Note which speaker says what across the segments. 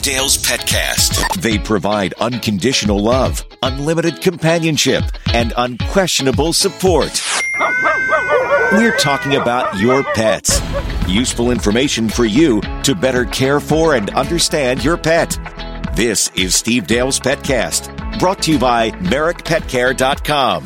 Speaker 1: Dale's Petcast. They provide unconditional love, unlimited companionship, and unquestionable support. We're talking about your pets. Useful information for you to better care for and understand your pet. This is Steve Dale's Petcast, brought to you by MerrickPetCare.com.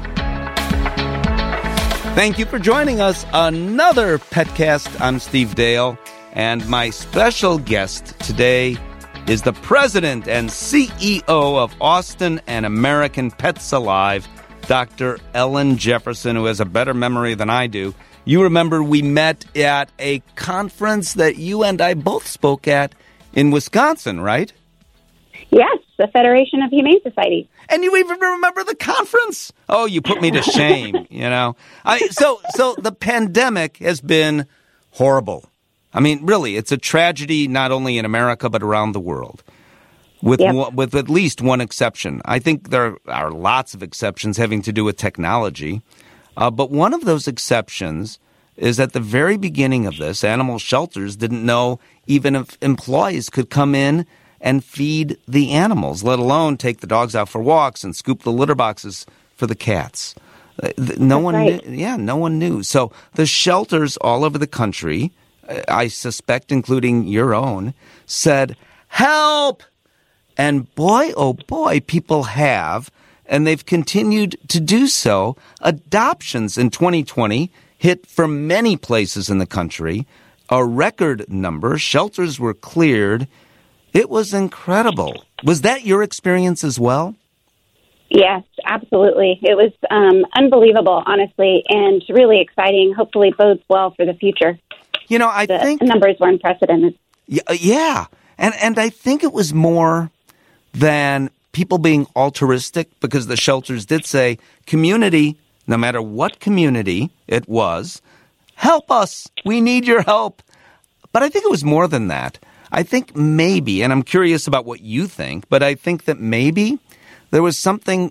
Speaker 2: Thank you for joining us. Another Petcast. I'm Steve Dale, and my special guest today is the president and CEO of Austin and American Pets Alive, Dr. Ellen Jefferson, who has a better memory than I do. You remember we met at a conference that you and I both spoke at in Wisconsin, right?
Speaker 3: Yes, the Federation of Humane Society.
Speaker 2: And you even remember the conference? Oh, you put me to shame, you know. So the pandemic has been horrible. I mean, really, it's a tragedy not only in America but around the world, with at least one exception. I think there are lots of exceptions having to do with technology, but one of those exceptions is at the very beginning of this, animal shelters didn't know even if employees could come in and feed the animals, let alone take the dogs out for walks and scoop the litter boxes for the cats. No one knew. So the shelters all over the country, I suspect including your own, said, help! And boy, oh boy, people have, and they've continued to do so. Adoptions in 2020 hit for many places in the country, a record number. Shelters were cleared. It was incredible. Was that your experience as well?
Speaker 3: Yes, absolutely. It was unbelievable, honestly, and really exciting. Hopefully bodes well for the future.
Speaker 2: You know, I think
Speaker 3: the numbers were unprecedented.
Speaker 2: Yeah. And I think it was more than people being altruistic, because the shelters did say, community, no matter what community it was, help us. We need your help. But I think it was more than that. I think maybe, and I'm curious about what you think, but I think that maybe there is something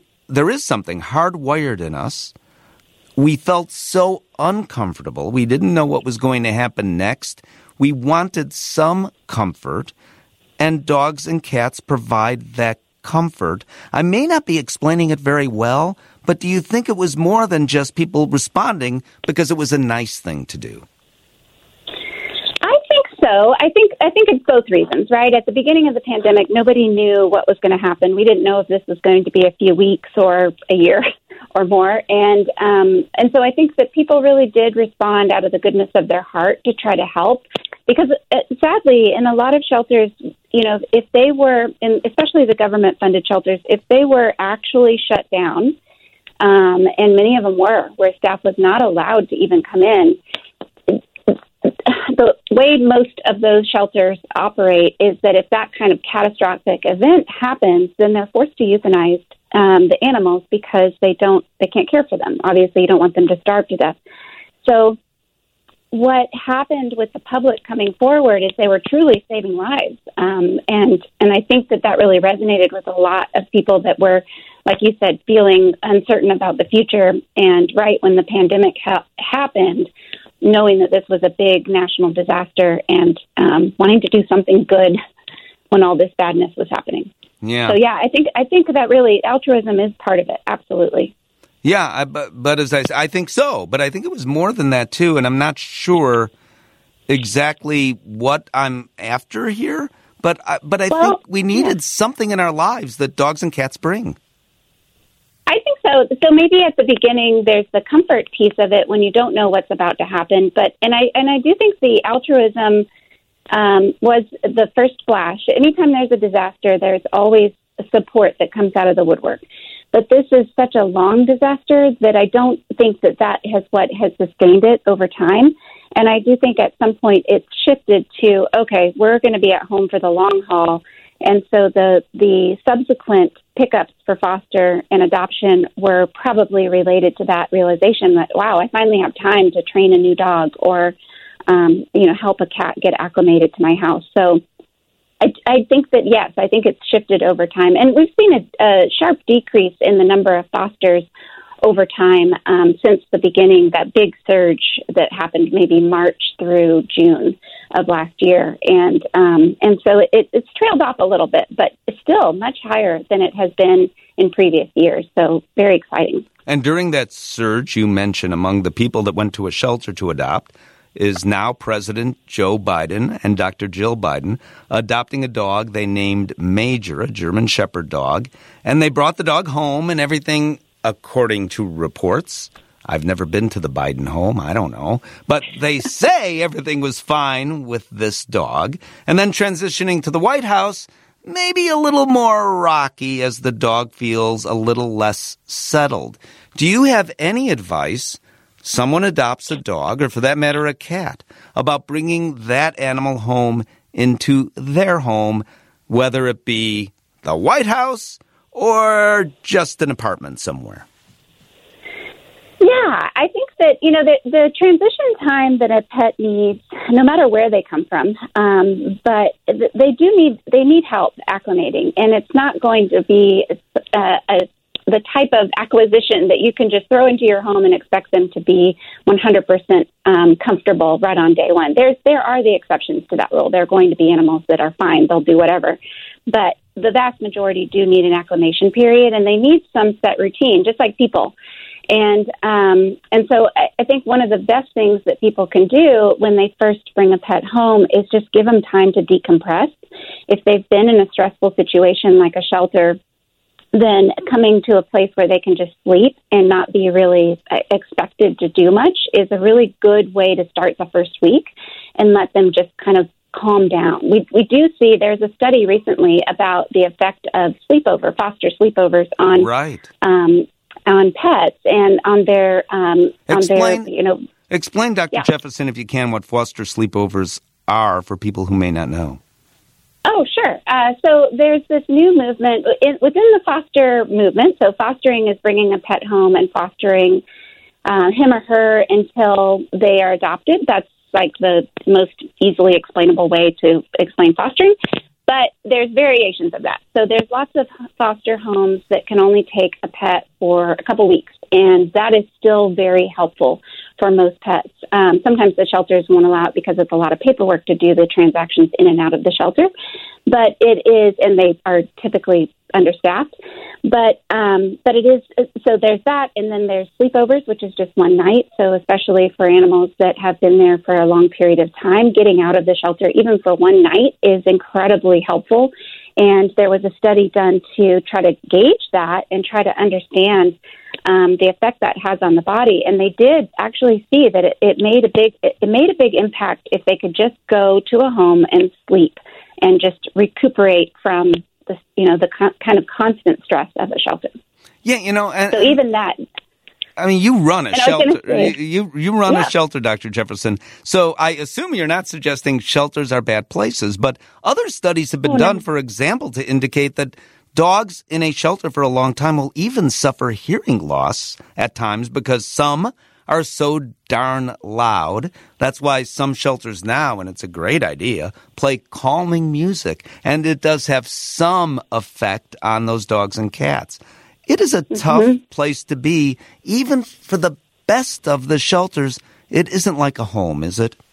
Speaker 2: hardwired in us. We felt so uncomfortable. We didn't know what was going to happen next. We wanted some comfort, and dogs and cats provide that comfort. I may not be explaining it very well, but do you think it was more than just people responding because it was a nice thing to do?
Speaker 3: So I think it's both reasons, right? At the beginning of the pandemic, nobody knew what was going to happen. We didn't know if this was going to be a few weeks or a year or more. And so I think that people really did respond out of the goodness of their heart to try to help. Because sadly, in a lot of shelters, you know, if they were, especially the government-funded shelters, if they were actually shut down, and many of them were, where staff was not allowed to even come in, the way most of those shelters operate is that if that kind of catastrophic event happens, then they're forced to euthanize the animals because they can't care for them. Obviously, you don't want them to starve to death. So what happened with the public coming forward is they were truly saving lives. And I think that really resonated with a lot of people that were, like you said, feeling uncertain about the future. And right when the pandemic happened, knowing that this was a big national disaster and wanting to do something good when all this badness was happening.
Speaker 2: Yeah.
Speaker 3: So yeah, I think that really altruism is part of it. Absolutely.
Speaker 2: Yeah, but as I think so. But I think it was more than that too, and I'm not sure exactly what I'm after here. But I think we needed something in our lives that dogs and cats bring.
Speaker 3: I think so. So maybe at the beginning, there's the comfort piece of it when you don't know what's about to happen. But I do think the altruism was the first flash. Anytime there's a disaster, there's always support that comes out of the woodwork. But this is such a long disaster that I don't think that what has sustained it over time. And I do think at some point it's shifted to, okay, we're going to be at home for the long haul. And so the subsequent pickups for foster and adoption were probably related to that realization that, wow, I finally have time to train a new dog or, help a cat get acclimated to my house. So I think that, yes, I think it's shifted over time. And we've seen a sharp decrease in the number of fosters over time since the beginning, that big surge that happened maybe March through June of last year. And so it's trailed off a little bit, but it's still much higher than it has been in previous years. So very exciting.
Speaker 2: And during that surge, you mentioned among the people that went to a shelter to adopt is now President Joe Biden and Dr. Jill Biden adopting a dog they named Major, a German Shepherd dog. And they brought the dog home and everything, according to reports. I've never been to the Biden home. I don't know. But they say everything was fine with this dog. And then transitioning to the White House, maybe a little more rocky as the dog feels a little less settled. Do you have any advice? Someone adopts a dog, or for that matter, a cat, about bringing that animal home into their home, whether it be the White House or just an apartment somewhere?
Speaker 3: Yeah, I think that, the transition time that a pet needs, no matter where they come from, but they need help acclimating, and it's not going to be the type of acquisition that you can just throw into your home and expect them to be 100% comfortable right on day one. There are the exceptions to that rule. There are going to be animals that are fine. They'll do whatever. But the vast majority do need an acclimation period, and they need some set routine, just like people. And so I think one of the best things that people can do when they first bring a pet home is just give them time to decompress. If they've been in a stressful situation like a shelter, then coming to a place where they can just sleep and not be really expected to do much is a really good way to start the first week and let them just kind of calm down. We do see there's a study recently about the effect of foster sleepovers on pets and on their
Speaker 2: Explain, Dr. Jefferson, if you can, what foster sleepovers are for people who may not know.
Speaker 3: Oh, sure. So there's this new movement within the foster movement. So fostering is bringing a pet home and fostering him or her until they are adopted. That's like the most easily explainable way to explain fostering. But there's variations of that. So there's lots of foster homes that can only take a pet for a couple weeks, and that is still very helpful for most pets. Sometimes the shelters won't allow it because it's a lot of paperwork to do the transactions in and out of the shelter. But it is, and they are typically understaffed. But it is, so there's that, and then there's sleepovers, which is just one night. So especially for animals that have been there for a long period of time, getting out of the shelter, even for one night, is incredibly helpful. And there was a study done to try to gauge that and try to understand the effect that has on the body. And they did actually see that it made a big impact if they could just go to a home and sleep and just recuperate from the kind of constant stress of a shelter.
Speaker 2: Yeah, and
Speaker 3: so even that.
Speaker 2: I mean, you run a shelter. You run a shelter, Dr. Jefferson. So I assume you're not suggesting shelters are bad places, but other studies have been done, for example, to indicate that dogs in a shelter for a long time will even suffer hearing loss at times because some are so darn loud. That's why some shelters now, and it's a great idea, play calming music. And it does have some effect on those dogs and cats. It is a tough place to be, even for the best of the shelters. It isn't like a home, is it?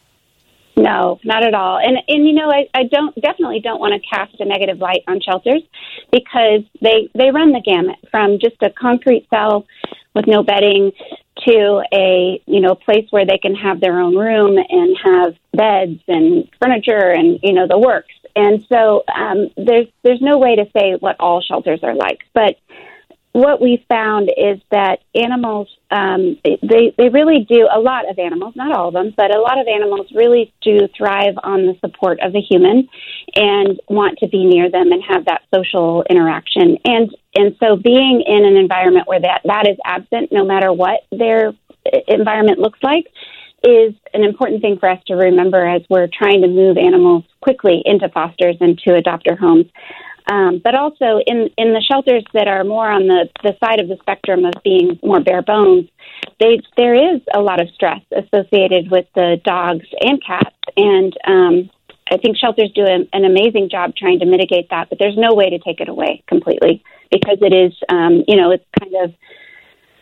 Speaker 3: No, not at all. And I definitely don't want to cast a negative light on shelters because they run the gamut from just a concrete cell with no bedding to a place where they can have their own room and have beds and furniture and the works. And so there's no way to say what all shelters are like, but what we found is that animals, they really do, a lot of animals, not all of them, but a lot of animals really do thrive on the support of the human and want to be near them and have that social interaction. And so being in an environment where that is absent, no matter what their environment looks like, is an important thing for us to remember as we're trying to move animals quickly into fosters and to adopter homes. But also in the shelters that are more on the side of the spectrum of being more bare bones, there is a lot of stress associated with the dogs and cats. And I think shelters do an amazing job trying to mitigate that, but there's no way to take it away completely because it is, it's kind of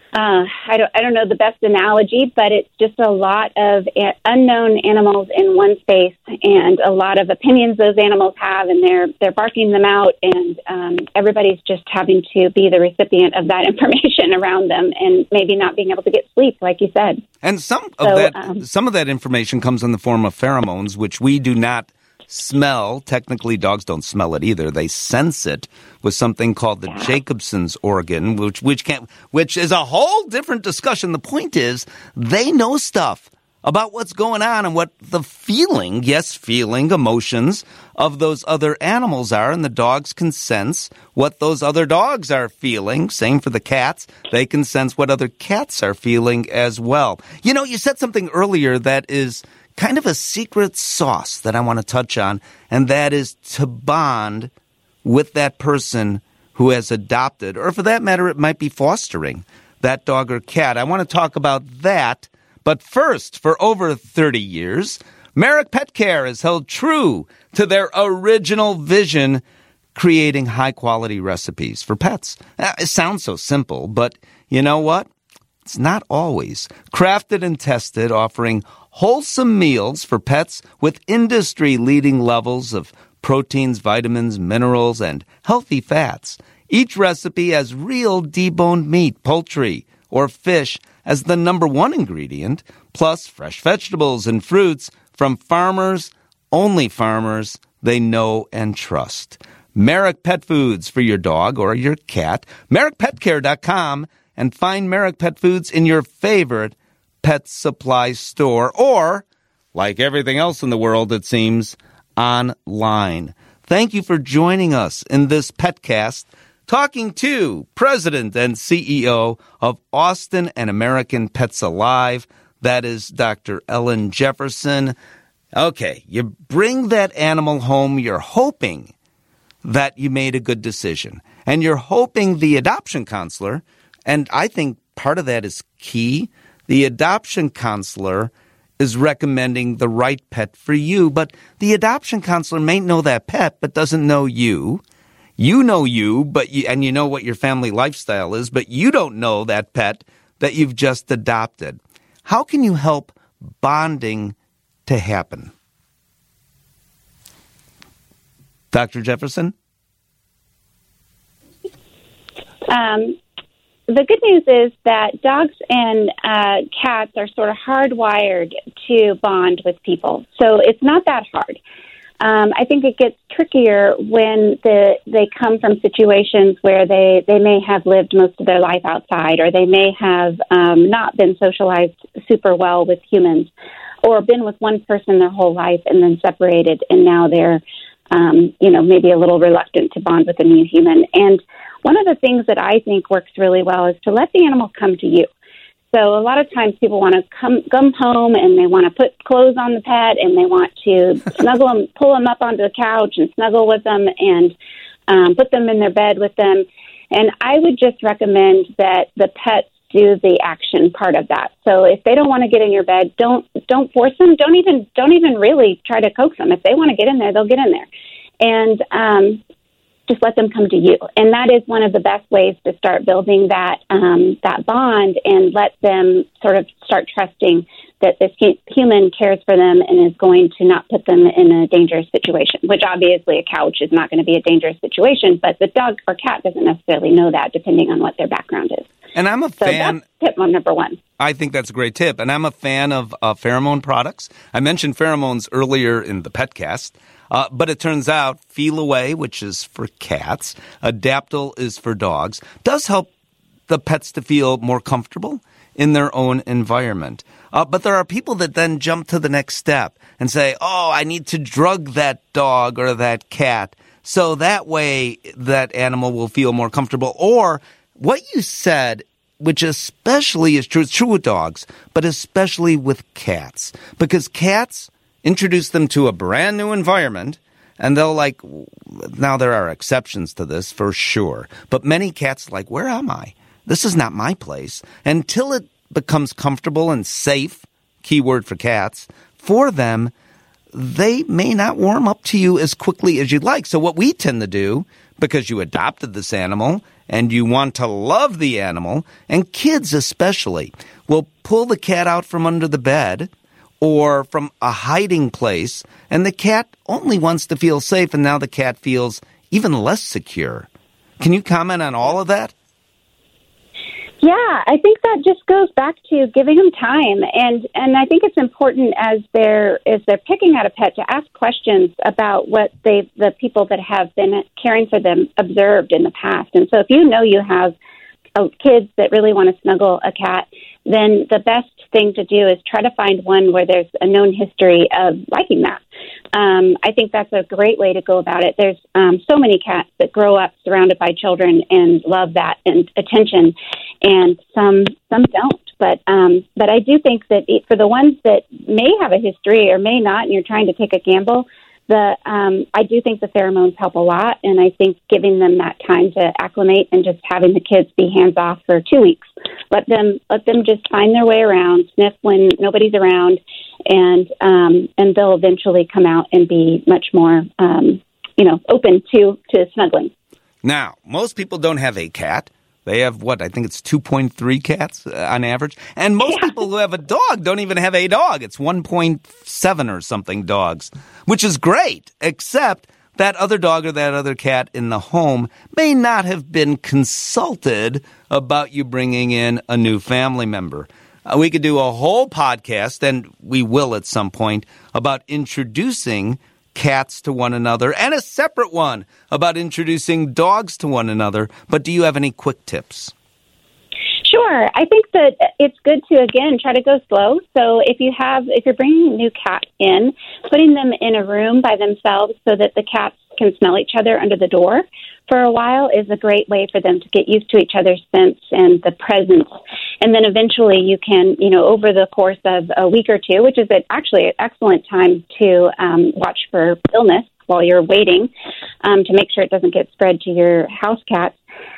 Speaker 3: I don't know the best analogy, but it's just a lot of unknown animals in one space, and a lot of opinions those animals have, and they're barking them out, and everybody's just having to be the recipient of that information around them, and maybe not being able to get sleep, like you said.
Speaker 2: And some of that information comes in the form of pheromones, which we do not smell. Technically, dogs don't smell it either. They sense it with something called the Jacobson's organ, which is a whole different discussion. The point is, they know stuff about what's going on and what the feeling emotions of those other animals are, and the dogs can sense what those other dogs are feeling. Same for the cats. They can sense what other cats are feeling as well. You know, you said something earlier that is kind of a secret sauce that I want to touch on, and that is to bond with that person who has adopted, or for that matter, it might be fostering that dog or cat. I want to talk about that. But first, for over 30 years, Merrick Pet Care has held true to their original vision, creating high-quality recipes for pets. It sounds so simple, but you know what? It's not always. Crafted and tested, offering wholesome meals for pets with industry-leading levels of proteins, vitamins, minerals, and healthy fats. Each recipe has real deboned meat, poultry, or fish as the number one ingredient, plus fresh vegetables and fruits from farmers, only farmers they know and trust. Merrick Pet Foods for your dog or your cat. MerrickPetCare.com, and find Merrick Pet Foods in your favorite pet supply store, or, like everything else in the world, it seems, online. Thank you for joining us in this Petcast, talking to President and CEO of Austin and American Pets Alive. That is Dr. Ellen Jefferson. Okay, you bring that animal home, you're hoping that you made a good decision. And you're hoping the adoption counselor, and I think part of that is key, the adoption counselor is recommending the right pet for you, but the adoption counselor may know that pet but doesn't know you. You know you, and you know what your family lifestyle is, but you don't know that pet that you've just adopted. How can you help bonding to happen? Dr. Jefferson?
Speaker 3: The good news is that dogs and cats are sort of hardwired to bond with people, so it's not that hard. I think it gets trickier when they come from situations where they may have lived most of their life outside, or they may have not been socialized super well with humans, or been with one person their whole life and then separated, and now they're maybe a little reluctant to bond with a new human. And one of the things that I think works really well is to let the animal come to you. So a lot of times people want to come home and they want to put clothes on the pet, and they want to snuggle them, pull them up onto the couch and snuggle with them, and put them in their bed with them. And I would just recommend that the pets do the action part of that. So if they don't want to get in your bed, don't force them. Don't even really try to coax them. If they want to get in there, they'll get in there. And just let them come to you. And that is one of the best ways to start building that bond, and let them sort of start trusting that this human cares for them and is going to not put them in a dangerous situation, which obviously a couch is not going to be a dangerous situation, but the dog or cat doesn't necessarily know that, depending on what their background is.
Speaker 2: And I'm a fan.
Speaker 3: That's tip number one.
Speaker 2: I think that's a great tip. And I'm a fan of pheromone products. I mentioned pheromones earlier in the Petcast. But it turns out Feel Away, which is for cats, Adaptil is for dogs, does help the pets to feel more comfortable in their own environment. But there are people that then jump to the next step and say, oh, I need to drug that dog or that cat so that way that animal will feel more comfortable. Or what you said, which especially is true, it's true with dogs, but especially with cats, because cats introduce them to a brand new environment, and they'll now there are exceptions to this for sure, but many cats where am I? This is not my place. Until it becomes comfortable and safe, keyword for cats, for them, they may not warm up to you as quickly as you'd like. So what we tend to do, because you adopted this animal and you want to love the animal, and kids especially, will pull the cat out from under the bed or from a hiding place, and the cat only wants to feel safe, and now the cat feels even less secure. Can you comment on all of that?
Speaker 3: Yeah, I think that just goes back to giving them time, and I think it's important as they're picking out a pet to ask questions about what the people that have been caring for them observed in the past. And so, if you know you have kids that really want to snuggle a cat, then the best thing to do is try to find one where there's a known history of liking that. I think that's a great way to go about it. There's so many cats that grow up surrounded by children and love that and attention, and some don't. But I do think that for the ones that may have a history or may not, and you're trying to take a gamble, I do think the pheromones help a lot, and I think giving them that time to acclimate and just having the kids be hands off for 2 weeks, let them just find their way around, sniff when nobody's around, and they'll eventually come out and be much more open to snuggling.
Speaker 2: Now, most people don't have a cat. They have, I think it's 2.3 cats on average. And most people who have a dog don't even have a dog. It's 1.7 or something dogs, which is great, except that other dog or that other cat in the home may not have been consulted about you bringing in a new family member. We could do a whole podcast, and we will at some point, about introducing cats to one another, and a separate one about introducing dogs to one another. But do you have any quick tips?
Speaker 3: Sure. I think that it's good to, again, try to go slow. So if you're bringing a new cat in, putting them in a room by themselves so that the cats can smell each other under the door for a while is a great way for them to get used to each other's scents and the presence. And then eventually you can, over the course of a week or two, which is actually an excellent time to watch for illness while you're waiting to make sure it doesn't get spread to your house cats.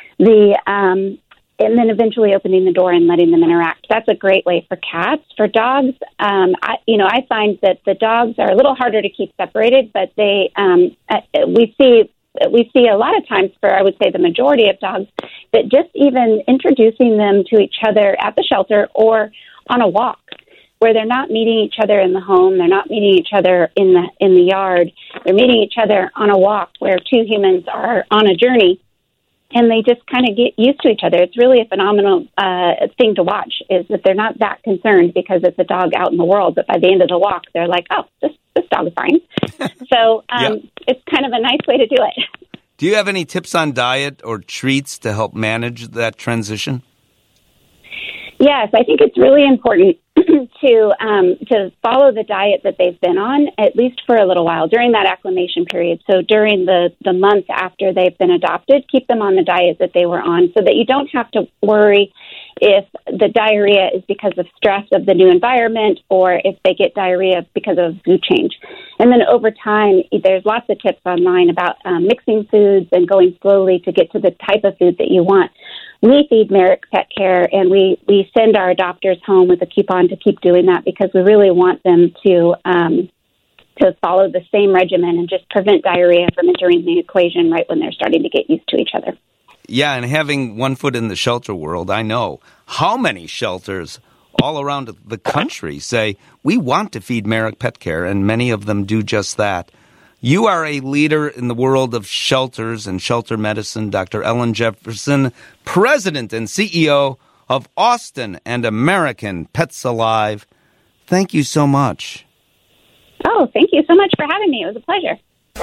Speaker 3: And then eventually opening the door and letting them interact. That's a great way for cats. For dogs, I find that the dogs are a little harder to keep separated, but we see a lot of times, for I would say the majority of dogs, that just even introducing them to each other at the shelter or on a walk, where they're not meeting each other in the home, they're not meeting each other in the yard, they're meeting each other on a walk where two humans are on a journey, and they just kind of get used to each other. It's really a phenomenal thing to watch, is that they're not that concerned because it's a dog out in the world, but by the end of the walk, they're like, oh, this dog is fine. So It's kind of a nice way to do it.
Speaker 2: Do you have any tips on diet or treats to help manage that transition?
Speaker 3: Yes, I think it's really important to follow the diet that they've been on, at least for a little while, during that acclimation period. So during the month after they've been adopted, keep them on the diet that they were on so that you don't have to worry if the diarrhea is because of stress of the new environment or if they get diarrhea because of food change. And then over time, there's lots of tips online about mixing foods and going slowly to get to the type of food that you want. We feed Merrick Pet Care, and we send our adopters home with a coupon to keep doing that because we really want them to follow the same regimen and just prevent diarrhea from entering the equation right when they're starting to get used to each other.
Speaker 2: Yeah, and having one foot in the shelter world, I know how many shelters all around the country say, we want to feed Merrick Pet Care, and many of them do just that. You are a leader in the world of shelters and shelter medicine, Dr. Ellen Jefferson, President and CEO of Austin and American Pets Alive. Thank you so much.
Speaker 3: Oh, thank you so much for having me. It was a pleasure.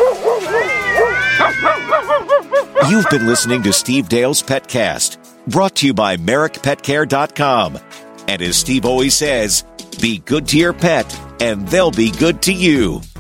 Speaker 1: You've been listening to Steve Dale's Petcast, brought to you by MerrickPetCare.com. And as Steve always says, be good to your pet, and they'll be good to you.